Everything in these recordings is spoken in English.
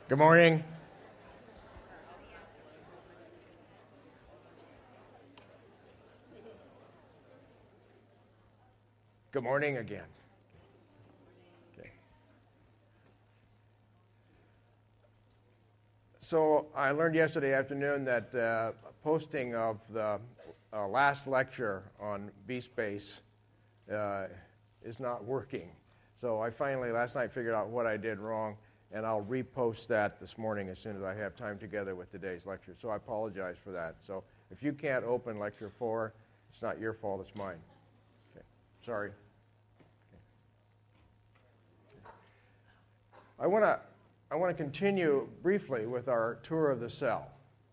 Good morning. Good morning again. Okay. So I learned yesterday afternoon that posting of the last lecture on B-Space is not working. So I finally, last night, figured out what I did wrong, and I'll repost that this morning as soon as I have time together with today's lecture. So I apologize for that. So if you can't open Lecture 4, it's not your fault, it's mine. Okay. Sorry. I want to continue briefly with our tour of the cell.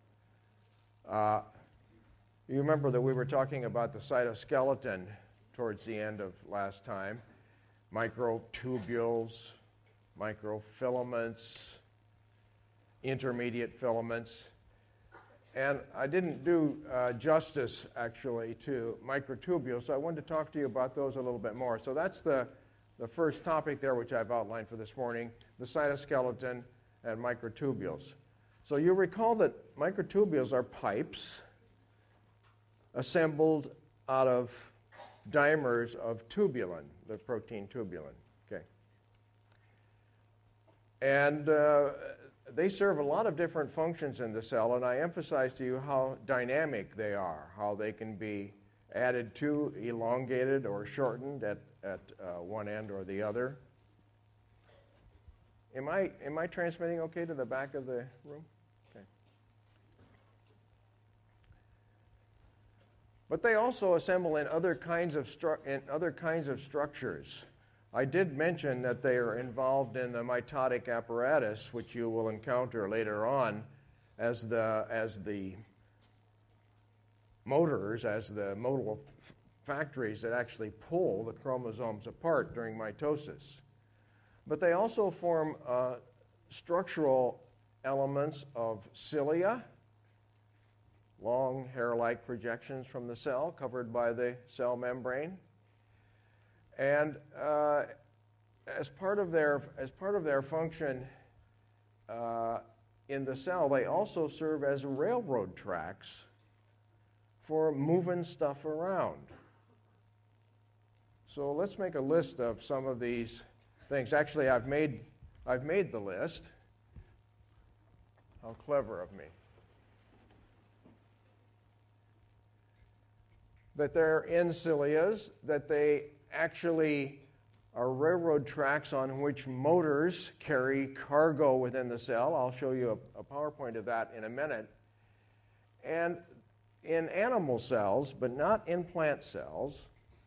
You remember that we were talking about the cytoskeleton towards the end of last time. Microtubules, microfilaments, intermediate filaments. And I didn't do justice, actually, to microtubules, so I wanted to talk to you about those a little bit more. So that's the first topic there, which I've outlined for this morning, the cytoskeleton and microtubules. So you recall that microtubules are pipes assembled out of dimers of tubulin, the protein tubulin. Okay. And they serve a lot of different functions in the cell, and I emphasize to you how dynamic they are, how they can be added to, elongated, or shortened at one end or the other. Am I transmitting okay to the back of the room? Okay. But they also assemble in other kinds of structures. I did mention that they are involved in the mitotic apparatus, which you will encounter later on as the motors, as the modal factories that actually pull the chromosomes apart during mitosis. But they also form structural elements of cilia, long hair-like projections from the cell covered by the cell membrane. And as part of their function in the cell, they also serve as railroad tracks for moving stuff around. So let's make a list of some of these things. Actually, I've made the list. How clever of me. That they're in cilias, that they actually are railroad tracks on which motors carry cargo within the cell. I'll show you a PowerPoint of that in a minute. And in animal cells, but not in plant cells,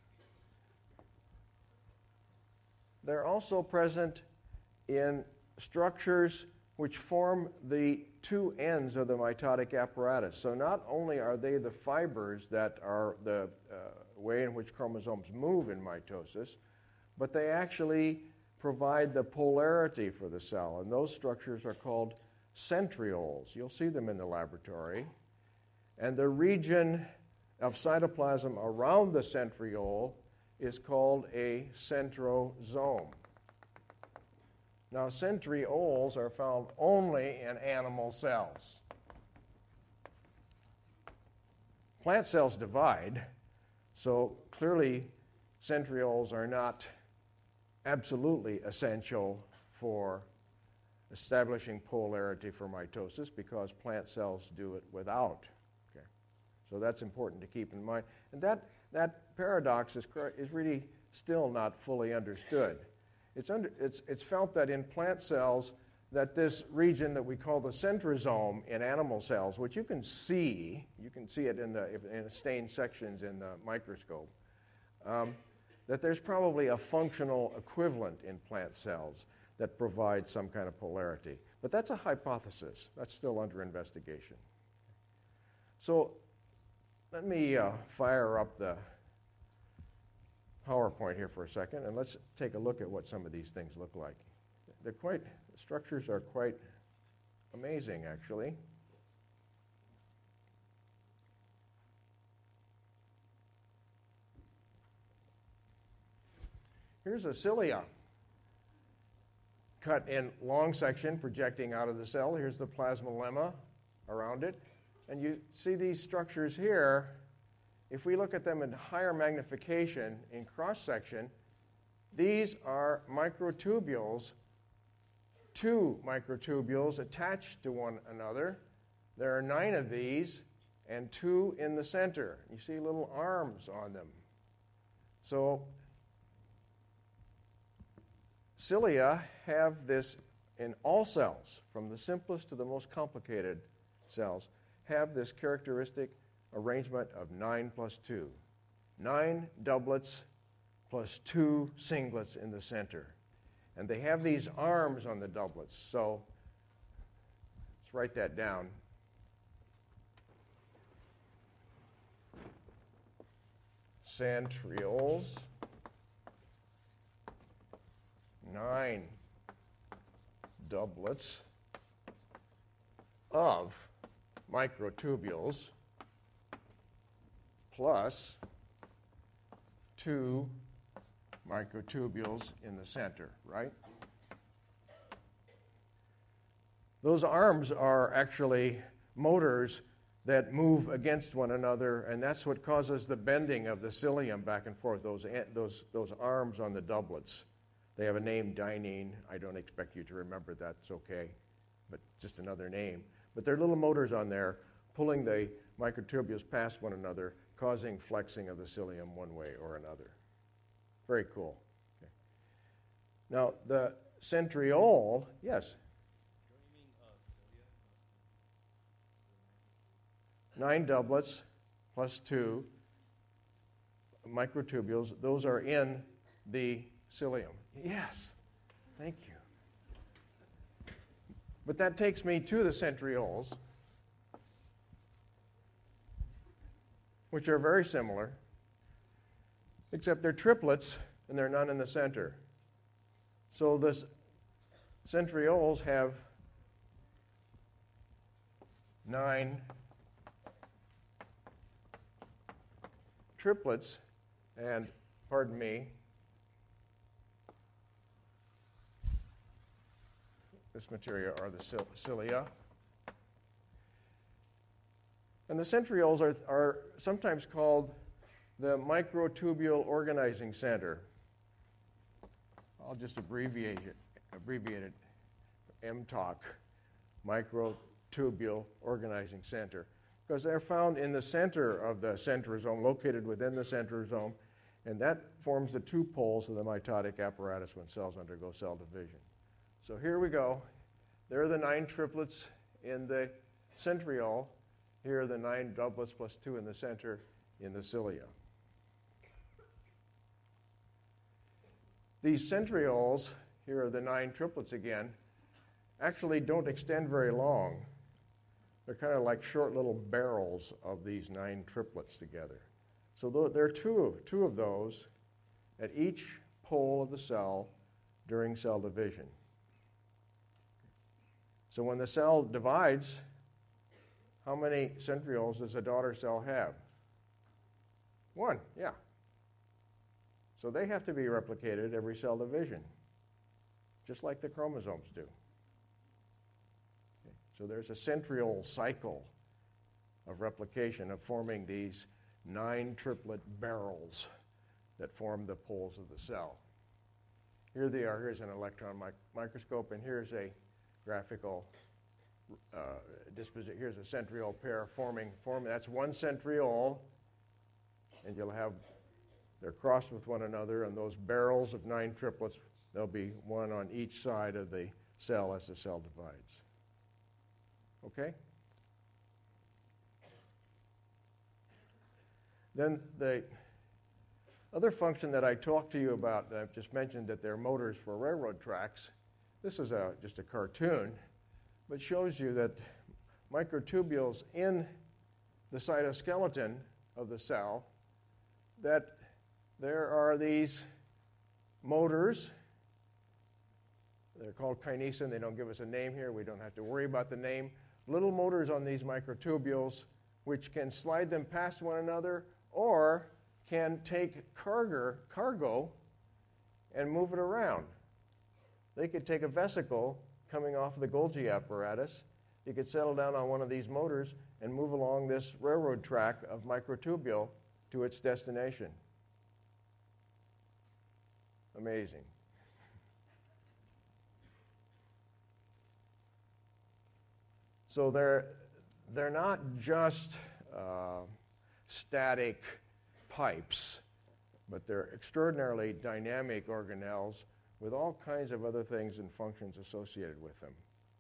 they're also present in structures which form the two ends of the mitotic apparatus. So not only are they the fibers that are the way in which chromosomes move in mitosis, but they actually provide the polarity for the cell. And those structures are called centrioles. You'll see them in the laboratory. And the region of cytoplasm around the centriole is called a centrosome. Now, centrioles are found only in animal cells. Plant cells divide, so clearly centrioles are not absolutely essential for establishing polarity for mitosis because plant cells do it without. Okay. So that's important to keep in mind. And that paradox is really still not fully understood. It's felt that in plant cells that this region that we call the centrosome in animal cells, which you can see it in the stained sections in the microscope, that there's probably a functional equivalent in plant cells that provides some kind of polarity. But that's a hypothesis. That's still under investigation. So let me fire up the PowerPoint here for a second, and let's take a look at what some of these things look like. The structures are quite amazing, actually. Here's a cilia. cut in long section projecting out of the cell. Here's the plasmalemma around it. And you see these structures here. If we look at them in higher magnification in cross-section, these are microtubules, two microtubules attached to one another. There are 9 of these and 2 in the center. You see little arms on them. So cilia have this in all cells, from the simplest to the most complicated cells, have this characteristic arrangement of 9 plus 2. 9 doublets plus 2 singlets in the center. And they have these arms on the doublets. So let's write that down. Centrioles, 9 doublets of microtubules plus 2 microtubules in the center, right? Those arms are actually motors that move against one another, and that's what causes the bending of the cilium back and forth, those arms on the doublets. They have a name, dynein. I don't expect you to remember that. It's okay, but just another name. But there are little motors on there pulling the microtubules past one another, causing flexing of the cilium one way or another. Very cool. Okay. Now, the centriole, yes? 9 doublets plus 2 microtubules. Those are in the cilium. Yes, thank you. But that takes me to the centrioles, which are very similar, except they're triplets and they're none in the center. So the centrioles have 9 triplets, and pardon me, this material are the cilia. And the centrioles are sometimes called the microtubule organizing center. I'll just abbreviate it, MTOC, microtubule organizing center, because they're found in the center of the centrosome, located within the centrosome, and that forms the 2 poles of the mitotic apparatus when cells undergo cell division. So here we go. There are the 9 triplets in the centriole. Here are the 9 doublets plus 2 in the center in the cilia. These centrioles, here are the 9 triplets again, actually don't extend very long. They're kind of like short little barrels of these 9 triplets together. So there are two of those at each pole of the cell during cell division. So when the cell divides, how many centrioles does a daughter cell have? 1, yeah. So they have to be replicated every cell division, just like the chromosomes do. So there's a centriole cycle of replication, of forming these 9 triplet barrels that form the poles of the cell. Here they are. Here's an electron microscope, and here's a graphical disposition. Here's a centriole pair forming. That's 1 centriole, and they're crossed with one another, and those barrels of 9 triplets, there'll be 1 on each side of the cell as the cell divides. Okay? Then the other function that I talked to you about, that I've just mentioned, that they're motors for railroad tracks. This is just a cartoon, but shows you that microtubules in the cytoskeleton of the cell, that there are these motors. They're called kinesin. They don't give us a name here. We don't have to worry about the name. Little motors on these microtubules which can slide them past one another or can take cargo and move it around. they could take a vesicle coming off of the Golgi apparatus. You could settle down on one of these motors and move along this railroad track of microtubule to its destination. Amazing. So they're not just static pipes, but they're extraordinarily dynamic organelles with all kinds of other things and functions associated with them.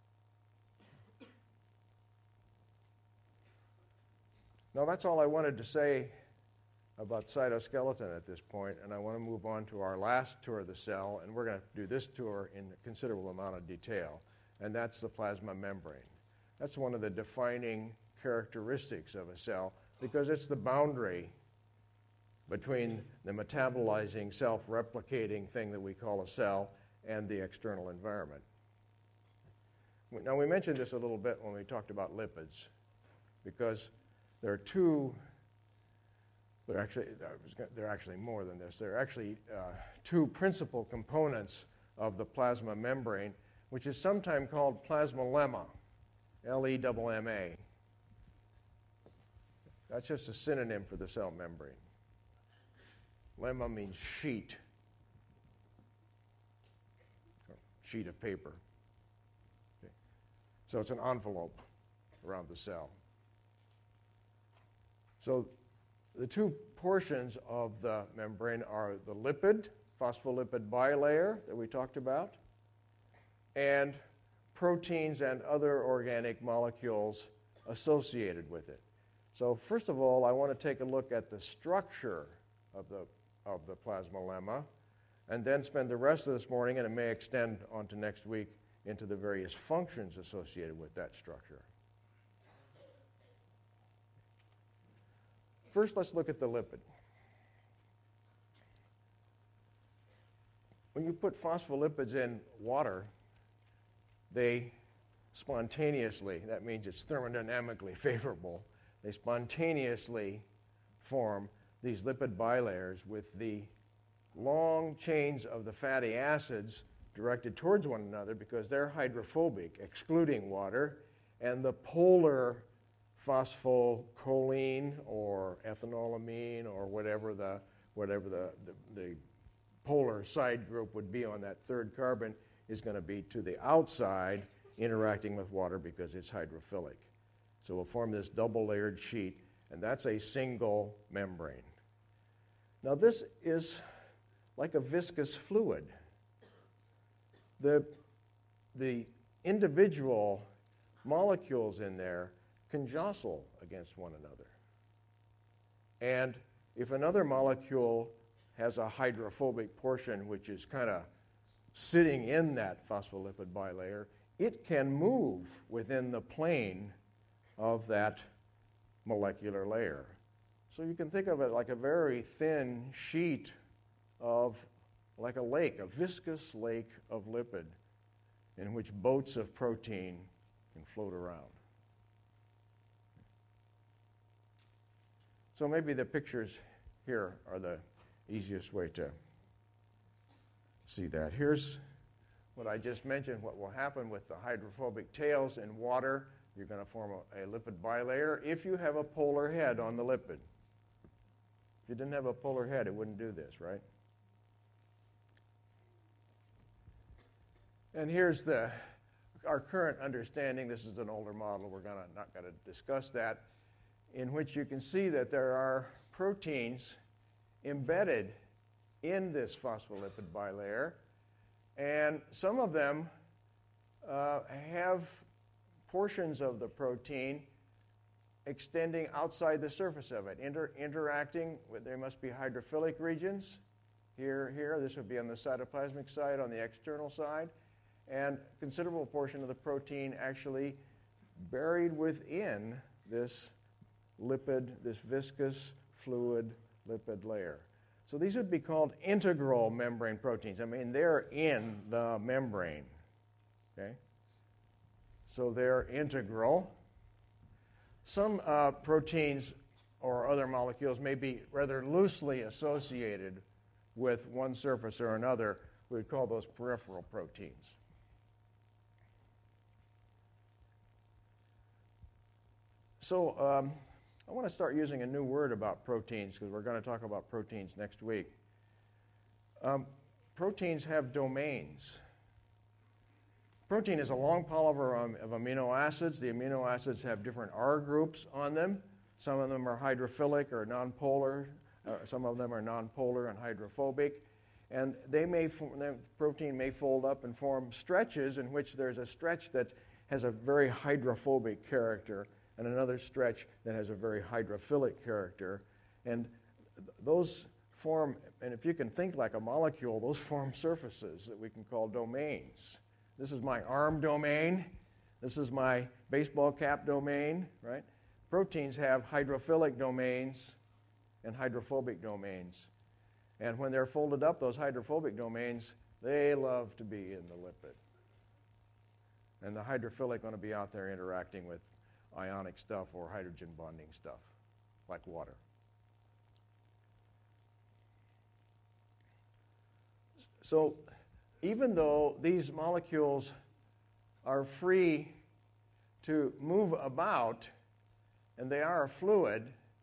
Now that's all I wanted to say about cytoskeleton at this point, and I want to move on to our last tour of the cell, and we're going to do this tour in a considerable amount of detail, and that's the plasma membrane. That's one of the defining characteristics of a cell because it's the boundary between the metabolizing, self-replicating thing that we call a cell and the external environment. Now, we mentioned this a little bit when we talked about lipids because there are they're actually more than this. There are actually two principal components of the plasma membrane, which is sometimes called plasmalemma, L-E-M-M-A. That's just a synonym for the cell membrane. Lemma means sheet, sheet of paper. Okay. So it's an envelope around the cell. So the two portions of the membrane are the lipid, phospholipid bilayer that we talked about, and proteins and other organic molecules associated with it. So first of all, I want to take a look at the structure of the plasmalemma, and then spend the rest of this morning, and it may extend onto next week, into the various functions associated with that structure. First, let's look at the lipid. When you put phospholipids in water, they spontaneously, that means it's thermodynamically favorable, they spontaneously form these lipid bilayers with the long chains of the fatty acids directed towards one another because they're hydrophobic, excluding water, and the polar phosphocholene or ethanolamine or whatever the polar side group would be on that third carbon is going to be to the outside interacting with water because it's hydrophilic. So we'll form this double-layered sheet, and that's a single membrane. Now this is like a viscous fluid. The individual molecules in there can jostle against one another. And if another molecule has a hydrophobic portion which is kind of sitting in that phospholipid bilayer, it can move within the plane of that molecular layer. So you can think of it like a very thin sheet of, like a lake, a viscous lake of lipid in which boats of protein can float around. So maybe the pictures here are the easiest way to see that. Here's what I just mentioned, what will happen with the hydrophobic tails in water. You're going to form a lipid bilayer if you have a polar head on the lipid. If you didn't have a polar head, it wouldn't do this, right? And here's our current understanding. This is an older model. We're not going to discuss that, in which you can see that there are proteins embedded in this phospholipid bilayer, and some of them have portions of the protein extending outside the surface of it, interacting with, there must be hydrophilic regions. Here, this would be on the cytoplasmic side, on the external side, and a considerable portion of the protein actually buried within this lipid, this viscous fluid lipid layer. So these would be called integral membrane proteins. I mean, they're in the membrane, okay? So they're integral. Some proteins or other molecules may be rather loosely associated with one surface or another, we would call those peripheral proteins. So I want to start using a new word about proteins because we're going to talk about proteins next week. Proteins have domains. Protein is a long polymer of amino acids. The amino acids have different R groups on them. Some of them are hydrophilic or nonpolar. Some of them are nonpolar and hydrophobic. And the protein may fold up and form stretches in which there's a stretch that has a very hydrophobic character and another stretch that has a very hydrophilic character. And those form, and if you can think like a molecule, those form surfaces that we can call domains. This is my arm domain. This is my baseball cap domain, right? Proteins have hydrophilic domains and hydrophobic domains. And when they're folded up, those hydrophobic domains, they love to be in the lipid. And the hydrophilic want to be out there interacting with ionic stuff or hydrogen bonding stuff, like water. So even though these molecules are free to move about, and they are a fluid,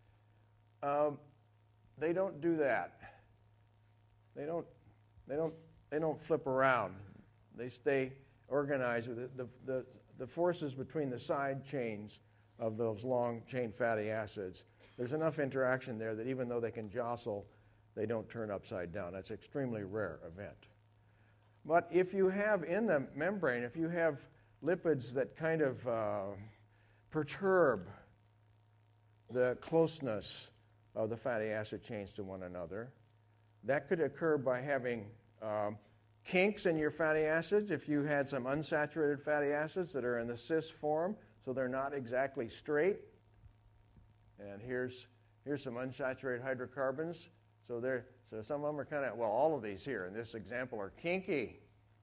they don't do that. They don't flip around. They stay organized. The forces between the side chains of those long chain fatty acids, there's enough interaction there that even though they can jostle, they don't turn upside down. That's an extremely rare event. But if you have in the membrane, if you have lipids that kind of perturb the closeness of the fatty acid chains to one another, that could occur by having kinks in your fatty acids. If you had some unsaturated fatty acids that are in the cis form, so they're not exactly straight. And here's some unsaturated hydrocarbons. So some of them are kind of, well, all of these here in this example are kinky.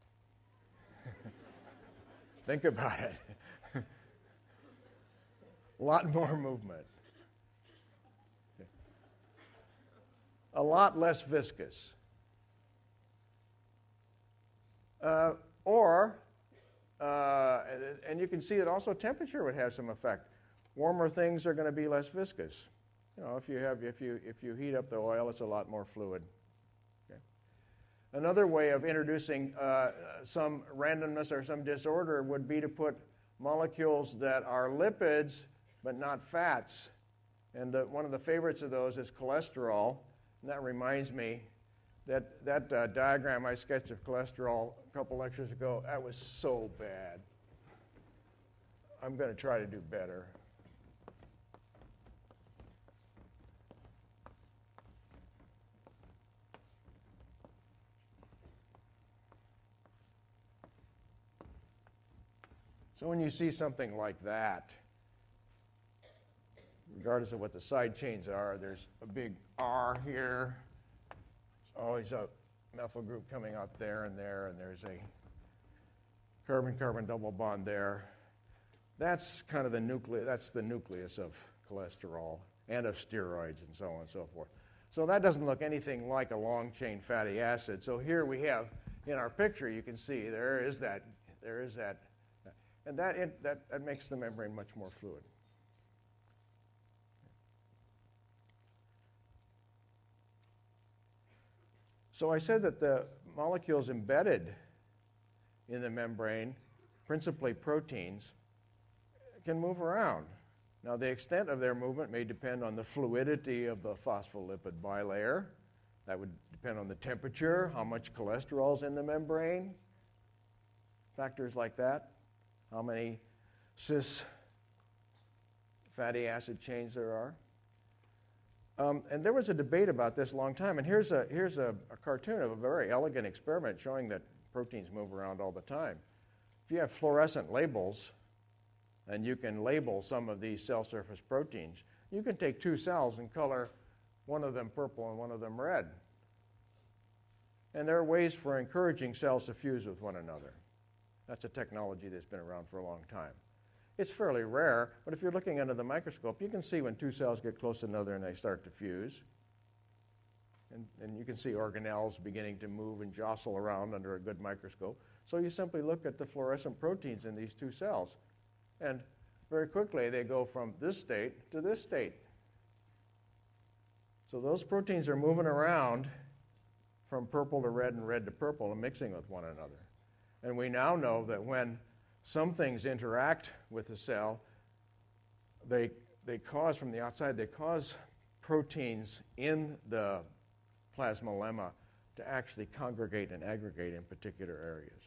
Think about it. A lot more movement. A lot less viscous. And you can see that also temperature would have some effect. Warmer things are going to be less viscous. You know, if you heat up the oil, it's a lot more fluid. Okay. Another way of introducing some randomness or some disorder would be to put molecules that are lipids but not fats. And one of the favorites of those is cholesterol. And that reminds me that diagram I sketched of cholesterol a couple lectures ago, that was so bad. I'm going to try to do better. So when you see something like that, regardless of what the side chains are, there's a big R here. There's always a methyl group coming out there, and there's a carbon-carbon double bond there. That's kind of the nucleus. That's the nucleus of cholesterol and of steroids and so on and so forth. So that doesn't look anything like a long-chain fatty acid. So here we have, in our picture, you can see there is that, and that makes the membrane much more fluid. So I said that the molecules embedded in the membrane, principally proteins, can move around. Now, the extent of their movement may depend on the fluidity of the phospholipid bilayer. That would depend on the temperature, how much cholesterol is in the membrane, factors like that, how many cis fatty acid chains there are. And there was a debate about this a long time. And here's a cartoon of a very elegant experiment showing that proteins move around all the time. If you have fluorescent labels, and you can label some of these cell surface proteins, you can take two cells and color one of them purple and one of them red. And there are ways for encouraging cells to fuse with one another. That's a technology that's been around for a long time. It's fairly rare, but if you're looking under the microscope, you can see when two cells get close to another and they start to fuse. And you can see organelles beginning to move and jostle around under a good microscope. So you simply look at the fluorescent proteins in these two cells. And very quickly, they go from this state to this state. So those proteins are moving around from purple to red and red to purple and mixing with one another. And we now know that when some things interact with the cell, they cause, from the outside, they cause proteins in the plasmalemma to actually congregate and aggregate in particular areas.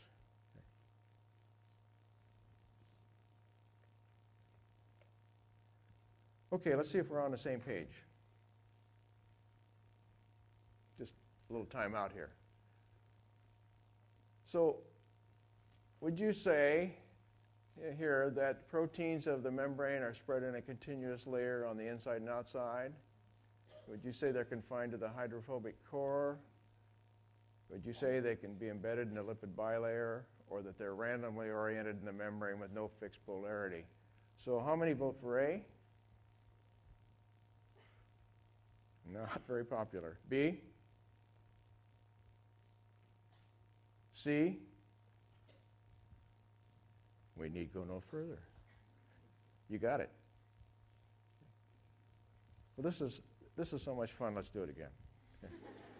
Okay, let's see if we're on the same page. Just a little time out here. So, would you say here that proteins of the membrane are spread in a continuous layer on the inside and outside? Would you say they're confined to the hydrophobic core? Would you say they can be embedded in a lipid bilayer, or that they're randomly oriented in the membrane with no fixed polarity? So how many vote for A? Not very popular. B? C? We need go no further. You got it. Well, this is so much fun. Let's do it again. Okay.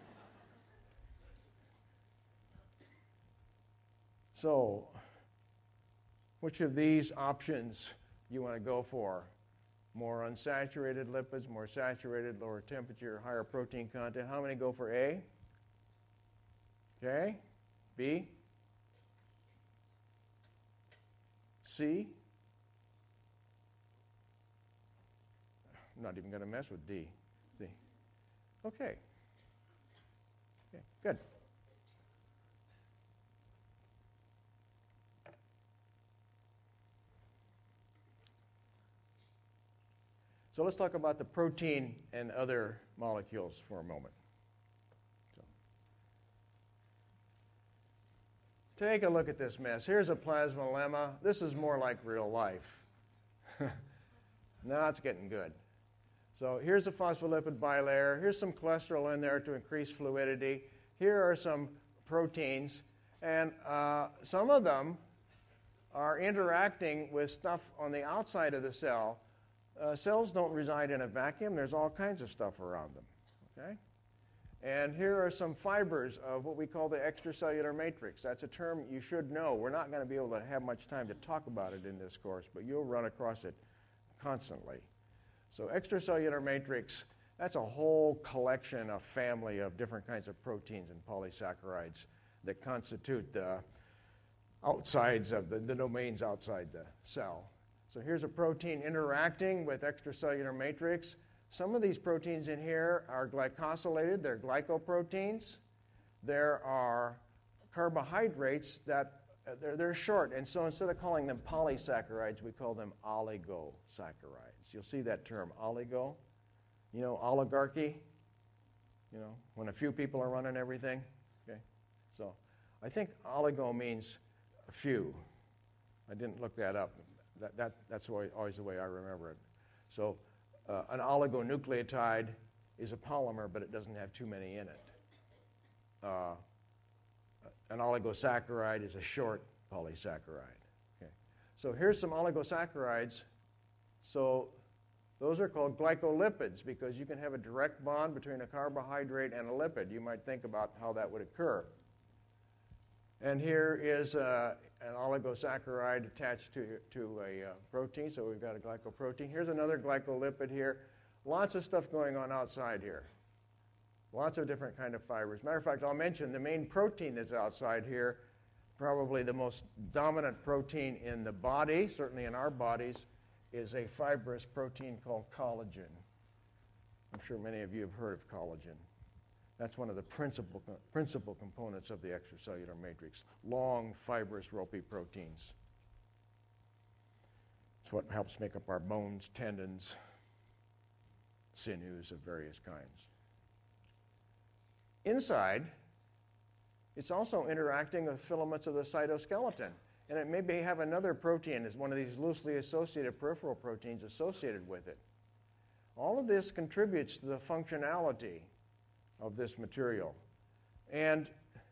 So, which of these options you want to go for? More unsaturated lipids, more saturated, lower temperature, higher protein content. How many go for A? Okay. B? C? I'm not even going to mess with D. C. Okay. Okay, good. So let's talk about the protein and other molecules for a moment. So, take a look at this mess. Here's a plasmalemma. This is more like real life. Now it's getting good. So here's a phospholipid bilayer. Here's some cholesterol in there to increase fluidity. Here are some proteins. And some of them are interacting with stuff on the outside of the cell. Cells don't reside in a vacuum. There's all kinds of stuff around them. Okay? And here are some fibers of what we call the extracellular matrix. That's a term you should know. We're not going to be able to have much time to talk about it in this course, but you'll run across it constantly. So extracellular matrix, that's a whole collection, a family of different kinds of proteins and polysaccharides that constitute the outsides of the domains outside the cell. So here's a protein interacting with extracellular matrix. Some of these proteins in here are glycosylated. They're glycoproteins. There are carbohydrates that they're short, and so instead of calling them polysaccharides, we call them oligosaccharides. You'll see that term, oligo. You know, oligarchy. You know, when a few people are running everything. Okay, so I think oligo means a few. I didn't look that up. That's always the way I remember it. So an oligonucleotide is a polymer, but it doesn't have too many in it. An oligosaccharide is a short polysaccharide. Okay. So here's some oligosaccharides. So those are called glycolipids because you can have a direct bond between a carbohydrate and a lipid. You might think about how that would occur. And here is an oligosaccharide attached to a protein, so we've got a glycoprotein. Here's another glycolipid here. Lots of stuff going on outside here. Lots of different kind of fibers. Matter of fact, I'll mention the main protein that's outside here, probably the most dominant protein in the body, certainly in our bodies, is a fibrous protein called collagen. I'm sure many of you have heard of collagen. That's one of the principal components of the extracellular matrix, long, fibrous, ropey proteins. It's what helps make up our bones, tendons, sinews of various kinds. Inside, it's also interacting with filaments of the cytoskeleton, and it may have another protein as one of these loosely associated peripheral proteins associated with it. All of this contributes to the functionality of this material. And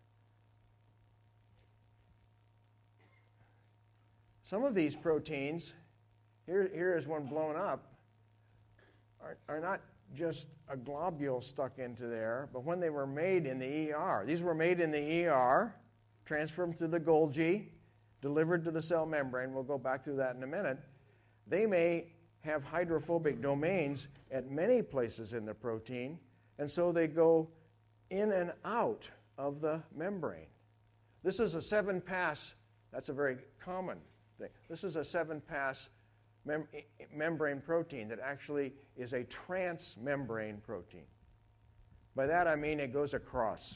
some of these proteins, here is one blown up, are not just a globule stuck into there, but when they were made in the ER, these were made in the ER, transferred through the Golgi, delivered to the cell membrane. We'll go back through that in a minute. They may have hydrophobic domains at many places in the protein, and so they go in and out of the membrane. This is a 7-pass, that's a very common thing. This is a 7-pass membrane protein that actually is a transmembrane protein. By that I mean it goes across.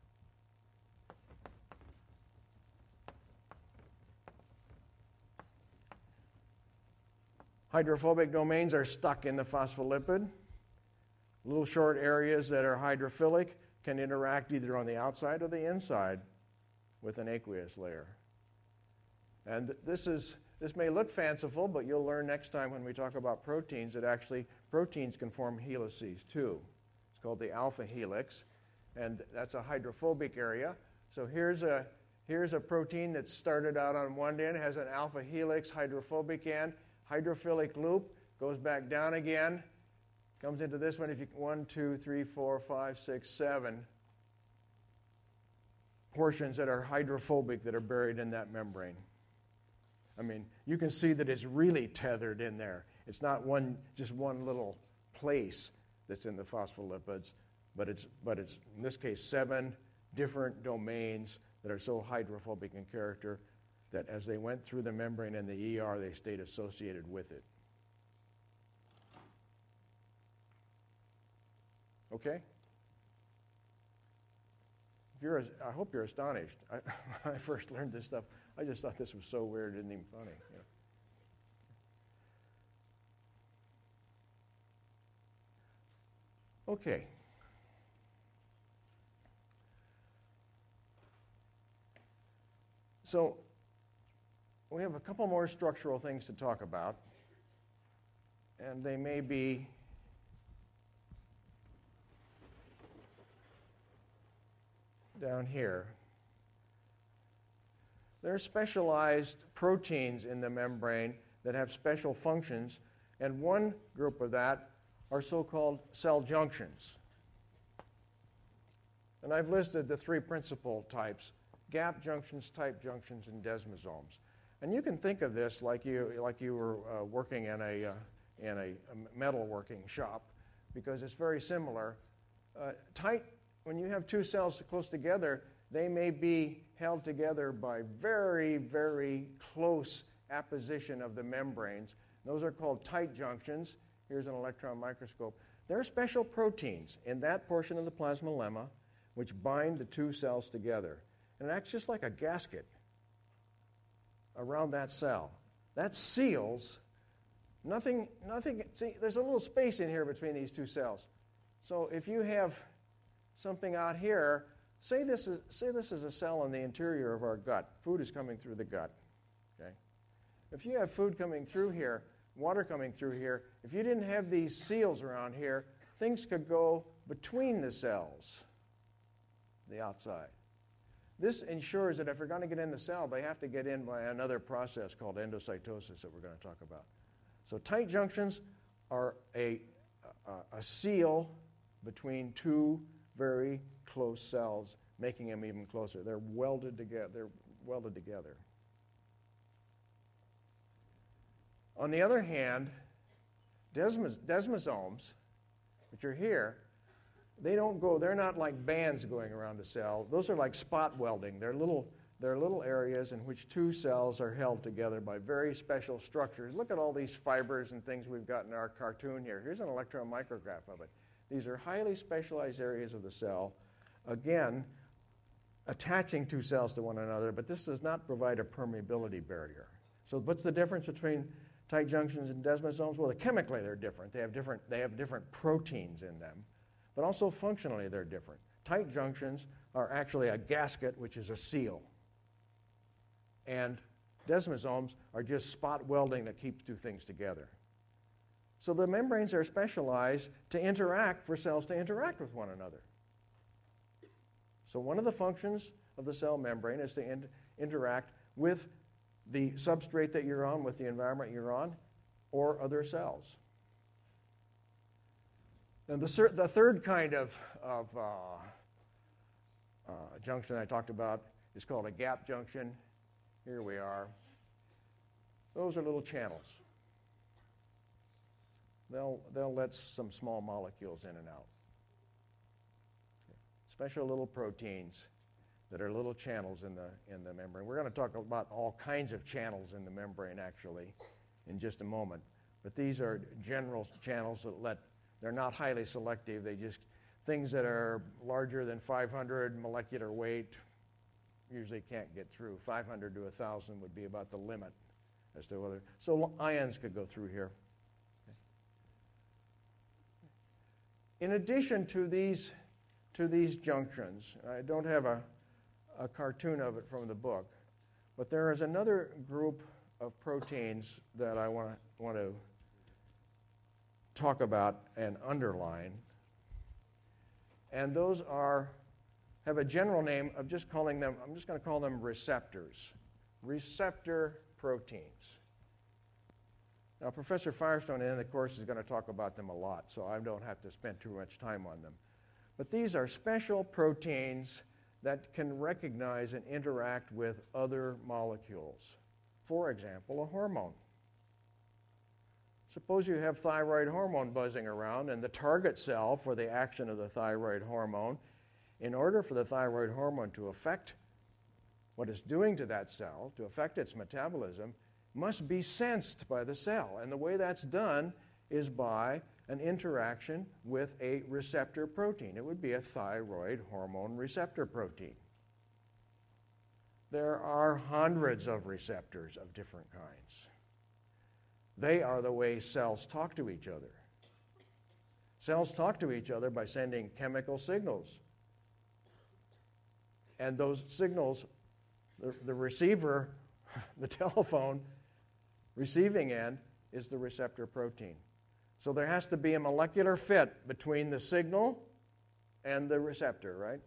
Hydrophobic domains are stuck in the phospholipid. Little short areas that are hydrophilic can interact either on the outside or the inside with an aqueous layer. And this may look fanciful, but you'll learn next time when we talk about proteins that actually proteins can form helices too. It's called the alpha helix, and that's a hydrophobic area. So here's a protein that started out on one end, has an alpha helix hydrophobic end, hydrophilic loop, goes back down again, comes into this one. 1, 2, 3, 4, 5, 6, 7 portions that are hydrophobic that are buried in that membrane. I mean, you can see that it's really tethered in there. It's not just one little place that's in the phospholipids, but it's in this case 7 different domains that are so hydrophobic in character that as they went through the membrane in the ER, they stayed associated with it. Okay? I hope you're astonished. When I first learned this stuff, I just thought this was so weird, it isn't even funny. You know. Okay. So we have a couple more structural things to talk about, and they may be down here. There are specialized proteins in the membrane that have special functions, and one group of that are so-called cell junctions. And I've listed the 3 principal types: gap junctions, tight junctions, and desmosomes. And you can think of this like you were working in a metalworking shop, because it's very similar. Tight, when you have 2 cells close together, they may be held together by very, very close apposition of the membranes. Those are called tight junctions. Here's an electron microscope. There are special proteins in that portion of the plasmalemma which bind the 2 cells together. And it acts just like a gasket around that cell. That seals nothing. See, there's a little space in here between these 2 cells. So if you have something out here, say this is a cell in the interior of our gut. Food is coming through the gut. Okay? If you have food coming through here, water coming through here, if you didn't have these seals around here, things could go between the cells, the outside. This ensures that if they're going to get in the cell, they have to get in by another process called endocytosis that we're going to talk about. So tight junctions are a seal between 2 very close cells, making them even closer. They're welded together. On the other hand, desmosomes, which are here, they're not like bands going around a cell. Those are like spot welding. They're little areas in which 2 cells are held together by very special structures. Look at all these fibers and things we've got in our cartoon here. Here's an electron micrograph of it. These are highly specialized areas of the cell, again, attaching 2 cells to one another, but this does not provide a permeability barrier. So what's the difference between tight junctions and desmosomes? Well, chemically they're different. They have different proteins in them, but also functionally they're different. Tight junctions are actually a gasket, which is a seal. And desmosomes are just spot welding that keeps 2 things together. So the membranes are specialized to interact, for cells to interact with one another. So one of the functions of the cell membrane is to interact with the substrate that you're on, with the environment you're on, or other cells. And the third kind of junction I talked about is called a gap junction. Here we are. Those are little channels. They'll let some small molecules in and out. Special little proteins that are little channels in the membrane. We're going to talk about all kinds of channels in the membrane, actually, in just a moment. But these are general channels that they're not highly selective. They just, things that are larger than 500 molecular weight usually can't get through. 500 to 1,000 would be about the limit as to whether, so ions could go through here. In addition to these junctions, I don't have a cartoon of it from the book, but there is another group of proteins that I want to talk about and underline, and those have a general name of just calling them, I'm just going to call them receptors, receptor proteins. Now, Professor Firestone in the course is going to talk about them a lot, so I don't have to spend too much time on them. But these are special proteins that can recognize and interact with other molecules. For example, a hormone. Suppose you have thyroid hormone buzzing around, and the target cell for the action of the thyroid hormone, in order for the thyroid hormone to affect what it's doing to that cell, to affect its metabolism, must be sensed by the cell. And the way that's done is by an interaction with a receptor protein. It would be a thyroid hormone receptor protein. There are hundreds of receptors of different kinds. They are the way cells talk to each other. Cells talk to each other by sending chemical signals. And those signals, the receiver, the telephone receiving end, is the receptor protein. So there has to be a molecular fit between the signal and the receptor, right?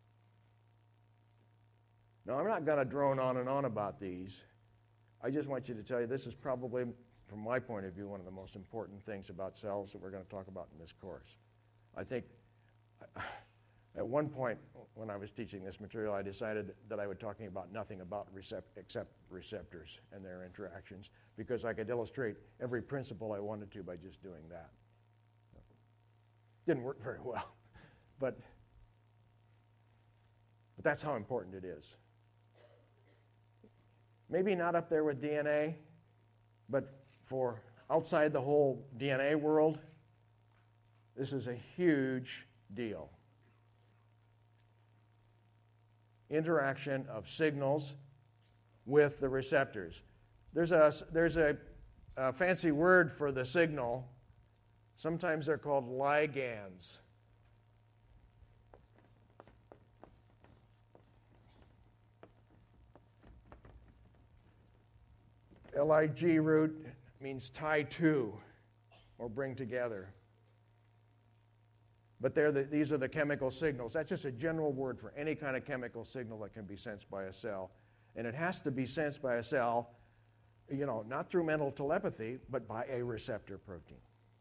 Now, I'm not going to drone on and on about these. I just want you to tell you this is probably, from my point of view, one of the most important things about cells that we're going to talk about in this course. I think at one point when I was teaching this material, I decided that I would be talking about nothing about except receptors and their interactions, because I could illustrate every principle I wanted to by just doing that. Didn't work very well, but that's how important it is. Maybe not up there with DNA, but for outside the whole DNA world, this is a huge deal. Interaction of signals with the receptors. There's a fancy word for the signal. Sometimes they're called ligands. Lig root means tie to or bring together. But these are the chemical signals. That's just a general word for any kind of chemical signal that can be sensed by a cell. And it has to be sensed by a cell, not through mental telepathy, but by a receptor protein.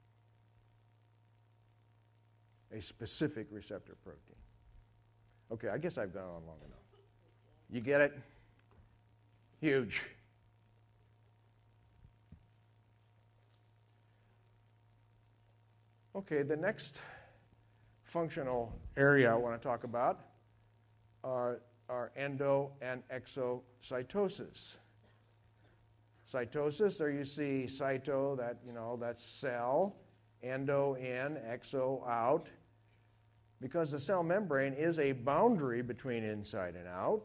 A specific receptor protein. Okay, I guess I've gone on long enough. You get it? Huge. Okay, the next functional area I want to talk about are endo and exocytosis. Cytosis, there you see cyto, that's cell, endo in, exo out. Because the cell membrane is a boundary between inside and out,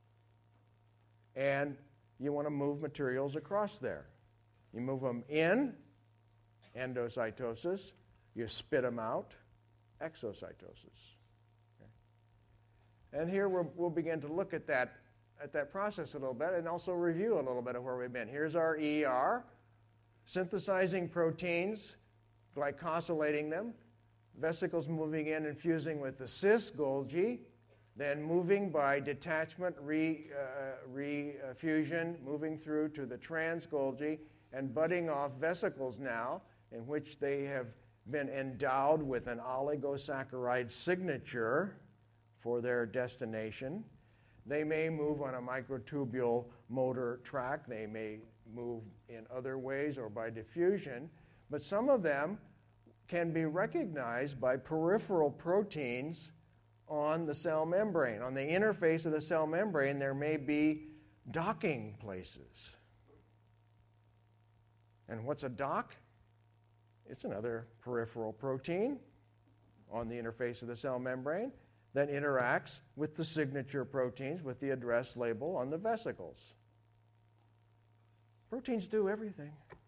and you want to move materials across there. You move them in, endocytosis, you spit them out, exocytosis. Okay. And here we'll begin to look at that process a little bit and also review a little bit of where we've been. Here's our ER, synthesizing proteins, glycosylating them, vesicles moving in and fusing with the cis Golgi, then moving by detachment, refusion, moving through to the trans-Golgi and budding off vesicles now, in which they have been endowed with an oligosaccharide signature for their destination. They may move on a microtubule motor track. They may move in other ways or by diffusion, but some of them can be recognized by peripheral proteins on the cell membrane. On the interface of the cell membrane, there may be docking places. And what's a dock? It's another peripheral protein on the interface of the cell membrane that interacts with the signature proteins with the address label on the vesicles. Proteins do everything.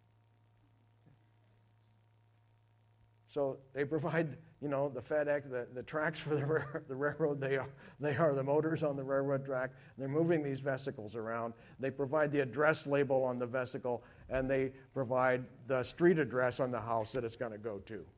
So they provide, the FedEx, the tracks for the railroad. They are the motors on the railroad track. They're moving these vesicles around. They provide the address label on the vesicle, and they provide the street address on the house that it's going to go to.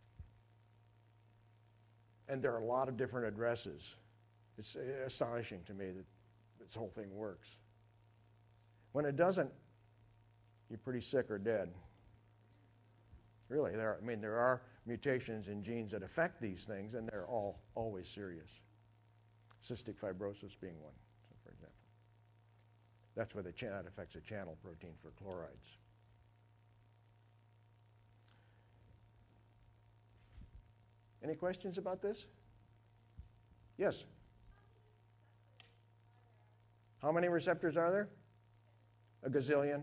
And there are a lot of different addresses. It's astonishing to me that this whole thing works. When it doesn't, you're pretty sick or dead. Really, there are mutations in genes that affect these things, and they're always serious. Cystic fibrosis being one, for example. That's why that affects a channel protein for chlorides. Any questions about this? Yes? How many receptors are there? A gazillion?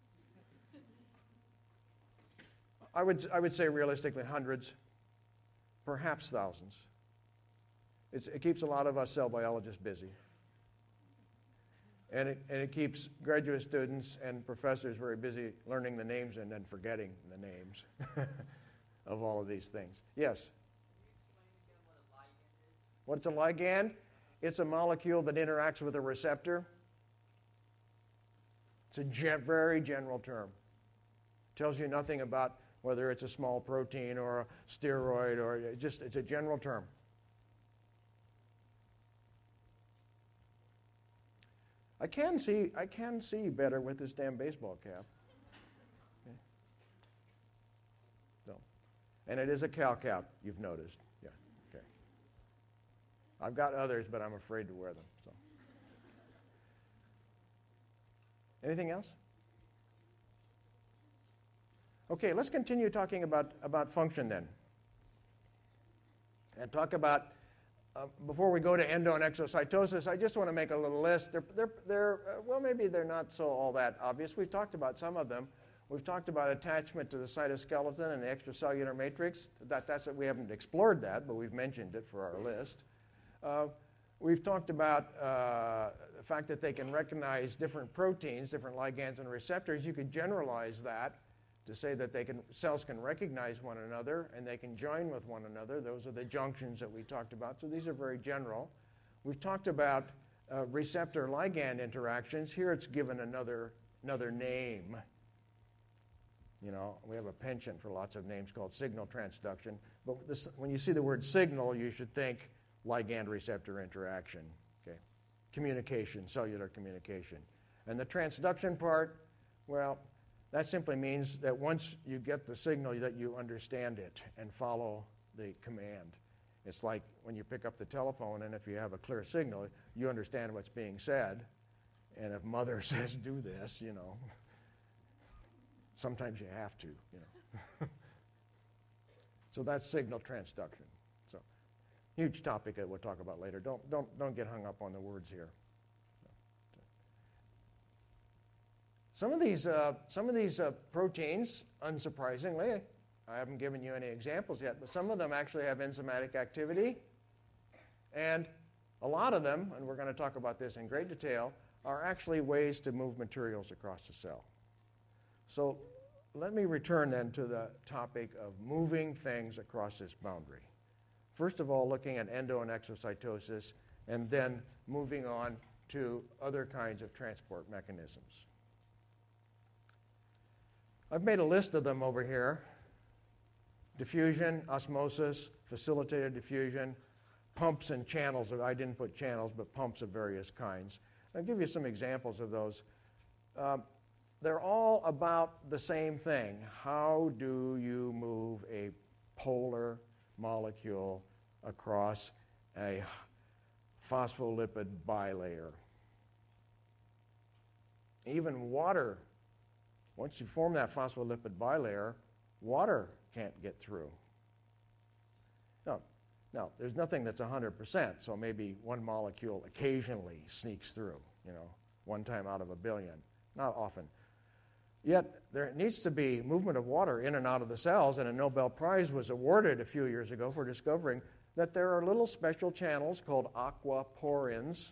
I would say realistically hundreds, perhaps thousands. It keeps a lot of us cell biologists busy. And it keeps graduate students and professors very busy learning the names and then forgetting the names of all of these things. Yes? What's a ligand? It's a molecule that interacts with a receptor. It's a very general term. Tells you nothing about whether it's a small protein or a steroid or it's a general term. I can see better with this damn baseball cap. Okay. So, and it is a cow cap, you've noticed. Yeah. Okay. I've got others, but I'm afraid to wear them. So. Anything else? Okay, let's continue talking about function then. And talk about, before we go to endo and exocytosis, I just want to make a little list. Well, maybe they're not so all that obvious. We've talked about some of them. We've talked about attachment to the cytoskeleton and the extracellular matrix. That's it. We haven't explored that, but we've mentioned it for our list. We've talked about the fact that they can recognize different proteins, different ligands and receptors. You could generalize that to say that cells can recognize one another and they can join with one another. Those are the junctions that we talked about. So these are very general. We've talked about receptor-ligand interactions. Here it's given another name. We have a penchant for lots of names called signal transduction. But when you see the word signal, you should think ligand-receptor interaction. Okay, communication, cellular communication. And the transduction part, well, that simply means that once you get the signal that you understand it and follow the command. It's like when you pick up the telephone and if you have a clear signal, you understand what's being said. And if mother says do this, sometimes you have to, So that's signal transduction. So huge topic that we'll talk about later. Don't get hung up on the words here. Some of these proteins, unsurprisingly, I haven't given you any examples yet, but some of them actually have enzymatic activity. And a lot of them, and we're going to talk about this in great detail, are actually ways to move materials across the cell. So let me return then to the topic of moving things across this boundary. First of all, looking at endo and exocytosis, and then moving on to other kinds of transport mechanisms. I've made a list of them over here. Diffusion, osmosis, facilitated diffusion, pumps and channels. I didn't put channels, but pumps of various kinds. I'll give you some examples of those. They're all about the same thing. How do you move a polar molecule across a phospholipid bilayer? Even water, once you form that phospholipid bilayer, water can't get through. Now, there's nothing that's 100%, so maybe one molecule occasionally sneaks through, one time out of a billion. Not often. Yet, there needs to be movement of water in and out of the cells, and a Nobel Prize was awarded a few years ago for discovering that there are little special channels called aquaporins.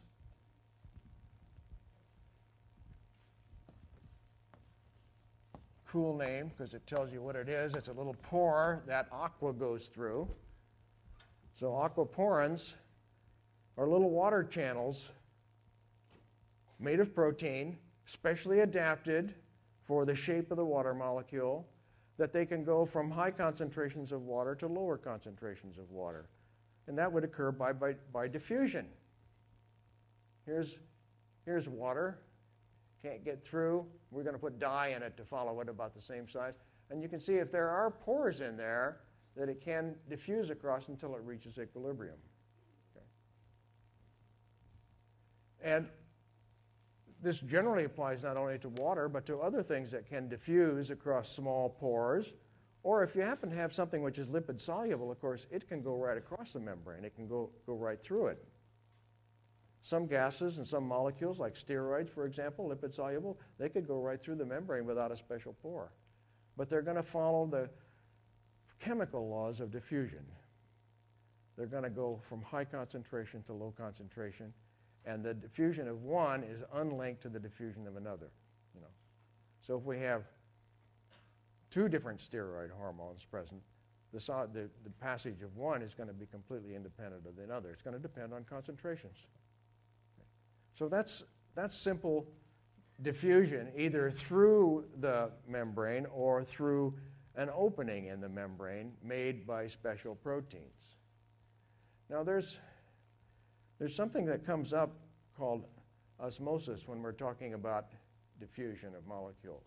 Cool name, because it tells you what it is. It's a little pore that aqua goes through. So aquaporins are little water channels made of protein, specially adapted for the shape of the water molecule, that they can go from high concentrations of water to lower concentrations of water. And that would occur by diffusion. Here's water. Can't get through. We're going to put dye in it to follow it about the same size. And you can see if there are pores in there, that it can diffuse across until it reaches equilibrium. Okay. And this generally applies not only to water, but to other things that can diffuse across small pores. Or if you happen to have something which is lipid soluble, of course, it can go right across the membrane. It can go right through it. Some gases and some molecules, like steroids, for example, lipid soluble, they could go right through the membrane without a special pore. But they're going to follow the chemical laws of diffusion. They're going to go from high concentration to low concentration, and the diffusion of one is unlinked to the diffusion of another. So if we have two different steroid hormones present, the passage of one is going to be completely independent of the other. It's going to depend on concentrations. So that's simple diffusion, either through the membrane or through an opening in the membrane made by special proteins. Now there's something that comes up called osmosis when we're talking about diffusion of molecules.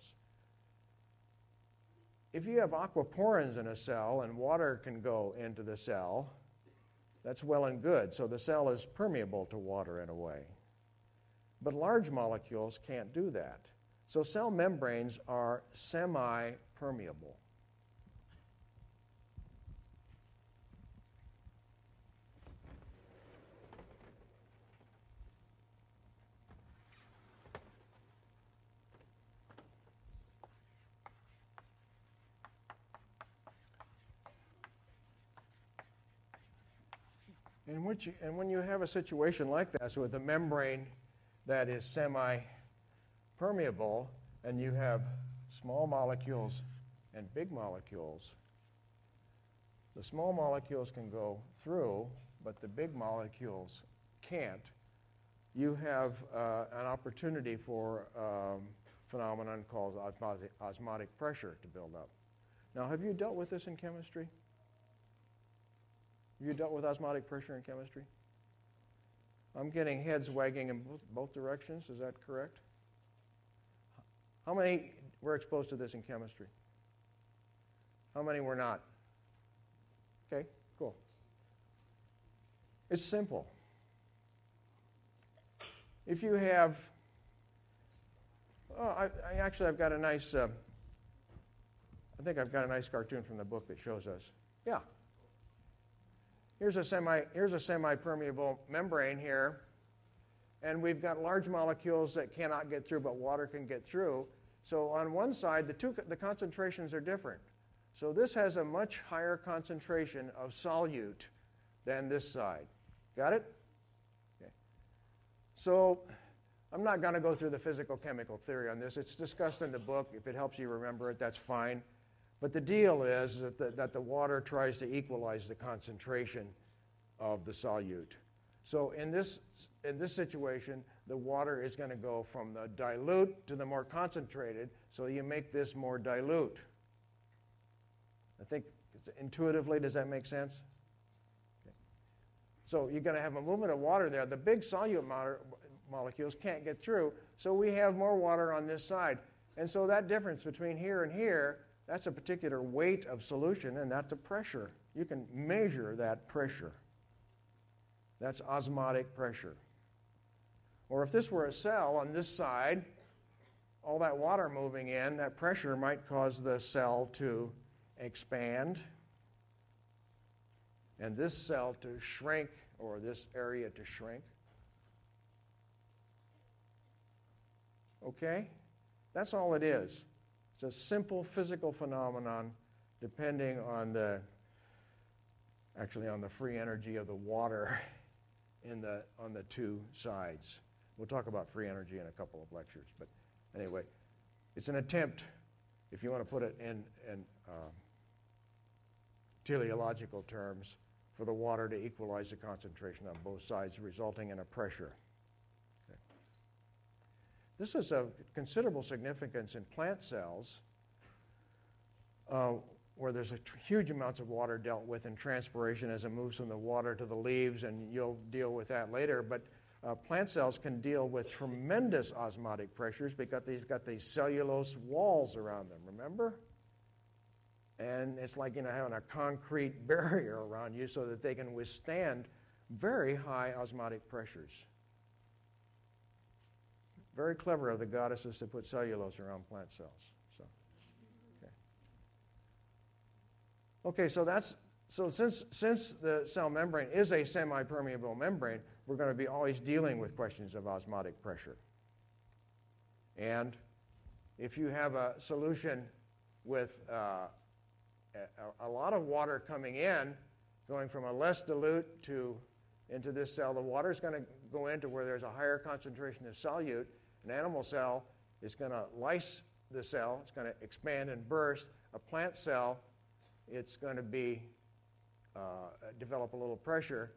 If you have aquaporins in a cell and water can go into the cell, that's well and good. So the cell is permeable to water in a way. But large molecules can't do that. So cell membranes are semi-permeable. And when you have a situation like that, so with a membrane that is semi-permeable, and you have small molecules and big molecules, the small molecules can go through, but the big molecules can't. You have an opportunity for a phenomenon called osmotic pressure to build up. Now, have you dealt with this in chemistry? Have you dealt with osmotic pressure in chemistry? I'm getting heads wagging in both directions. Is that correct? How many were exposed to this in chemistry? How many were not? Okay, cool. It's simple. If you have, I've got a nice, I think I've got a nice cartoon from the book that shows us. Yeah. Here's a semi-permeable membrane here, and we've got large molecules that cannot get through, but water can get through. So on one side, the concentrations are different. So this has a much higher concentration of solute than this side. Got it? Okay. So I'm not going to go through the physical-chemical theory on this. It's discussed in the book. If it helps you remember it, that's fine. But the deal is that the water tries to equalize the concentration of the solute. So in this situation, the water is going to go from the dilute to the more concentrated, so you make this more dilute. I think intuitively, does that make sense? Okay. So you're going to have a movement of water there. The big solute molecules can't get through, so we have more water on this side. And so that difference between here and here, that's a particular weight of solution, and that's a pressure. You can measure that pressure. That's osmotic pressure. Or if this were a cell on this side, all that water moving in, that pressure might cause the cell to expand, and this cell to shrink, or this area to shrink. Okay? That's all it is. It's a simple physical phenomenon depending on the free energy of the water on the two sides. We'll talk about free energy in a couple of lectures, but anyway, it's an attempt, if you want to put it in teleological terms, for the water to equalize the concentration on both sides, resulting in a pressure. Okay. This is of considerable significance in plant cells, where there's huge amounts of water dealt with in transpiration as it moves from the water to the leaves, and you'll deal with that later. But plant cells can deal with tremendous osmotic pressures because they've got these cellulose walls around them, remember? And it's like, having a concrete barrier around you so that they can withstand very high osmotic pressures. Very clever of the goddesses to put cellulose around plant cells. Okay, so since the cell membrane is a semi-permeable membrane, we're going to be always dealing with questions of osmotic pressure. And if you have a solution with a lot of water coming in, going from a less dilute into this cell, the water is going to go into where there's a higher concentration of solute. An animal cell is going to lyse the cell. It's going to expand and burst. A plant cell, it's going to be develop a little pressure.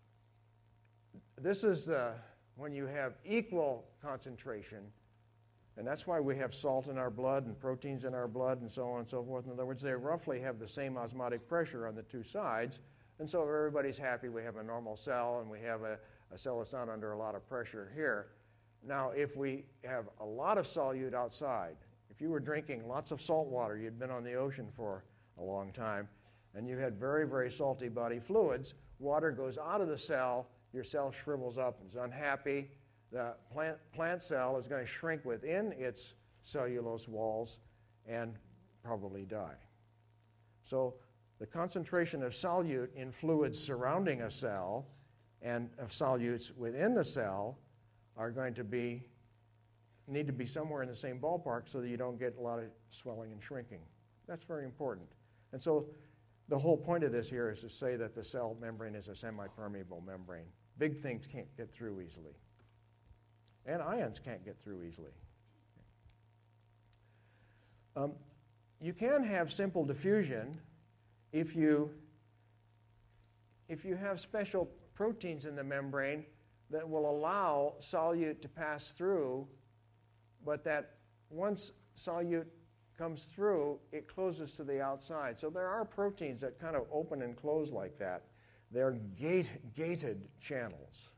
This is when you have equal concentration, and that's why we have salt in our blood and proteins in our blood and so on and so forth. In other words, they roughly have the same osmotic pressure on the two sides, and so everybody's happy. We have a normal cell, and we have a cell that's not under a lot of pressure here. Now, if we have a lot of solute outside, if you were drinking lots of salt water, you'd been on the ocean for a long time, and you had very, very salty body fluids, water goes out of the cell, your cell shrivels up and is unhappy. The plant cell is going to shrink within its cellulose walls and probably die. So the concentration of solute in fluids surrounding a cell and of solutes within the cell are going to need to be somewhere in the same ballpark so that you don't get a lot of swelling and shrinking. That's very important. And so the whole point of this here is to say that the cell membrane is a semi-permeable membrane. Big things can't get through easily. And ions can't get through easily. You can have simple diffusion if you have special proteins in the membrane that will allow solute to pass through, but that once solute comes through, it closes to the outside. So there are proteins that kind of open and close like that. They're gated channels.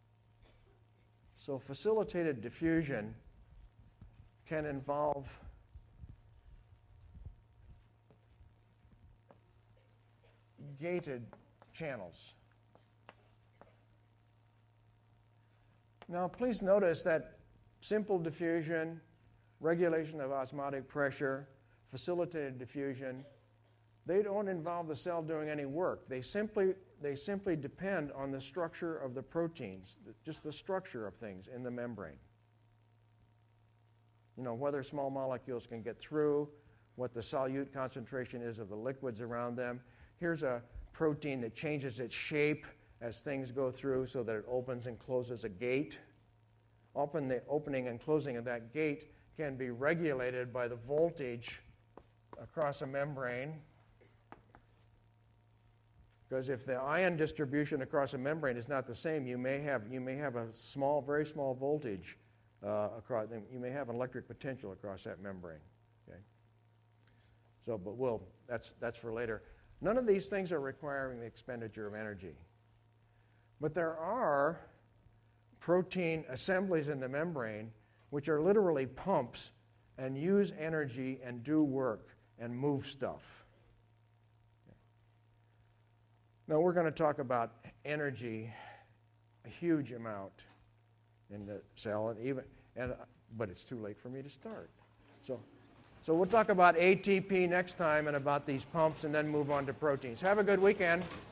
So facilitated diffusion can involve gated channels. Now, please notice that simple diffusion, regulation of osmotic pressure, facilitated diffusion, they don't involve the cell doing any work. They simply depend on the structure of the proteins, just the structure of things in the membrane. Whether small molecules can get through, what the solute concentration is of the liquids around them. Here's a protein that changes its shape as things go through so that it opens and closes a gate. Often the opening and closing of that gate can be regulated by the voltage across a membrane. Because if the ion distribution across a membrane is not the same, you may have a small, very small voltage across. You may have an electric potential across that membrane. Okay. So, but that's for later. None of these things are requiring the expenditure of energy. But there are protein assemblies in the membrane which are literally pumps and use energy and do work and move stuff. Now we're going to talk about energy a huge amount in the cell, but it's too late for me to start. So we'll talk about ATP next time and about these pumps and then move on to proteins. Have a good weekend.